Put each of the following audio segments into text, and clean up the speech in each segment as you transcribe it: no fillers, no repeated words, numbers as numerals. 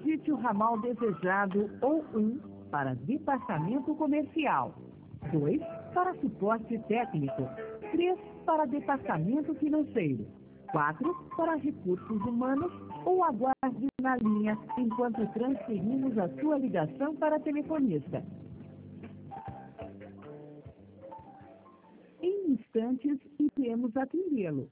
Digite o ramal desejado ou 1 para departamento comercial, 2 para suporte técnico, 3 para departamento financeiro, 4 para recursos humanos ou aguarde na linha enquanto transferimos a sua ligação para a telefonista. Em instantes, iremos atendê-lo.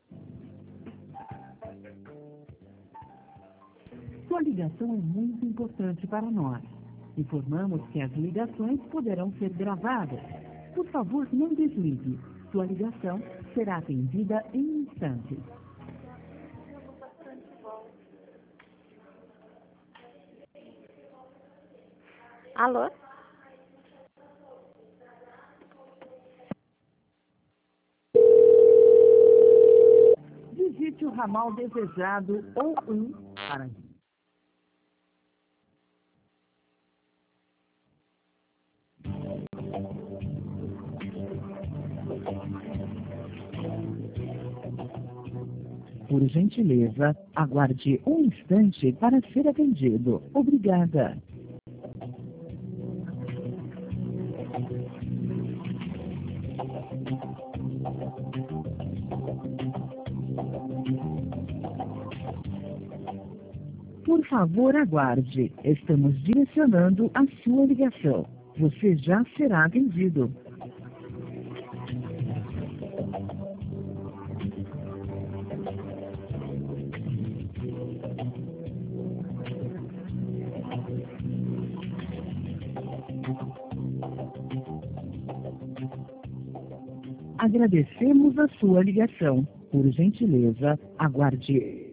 Sua ligação é muito importante para nós. Informamos que as ligações poderão ser gravadas. Por favor, não desligue. Sua ligação será atendida em instantes. Alô? Digite o ramal desejado ou 1 para... Por gentileza, aguarde um instante para ser atendido. Obrigada. Por favor, aguarde. Estamos direcionando a sua ligação. Você já será atendido. Agradecemos a sua ligação. Por gentileza, aguarde.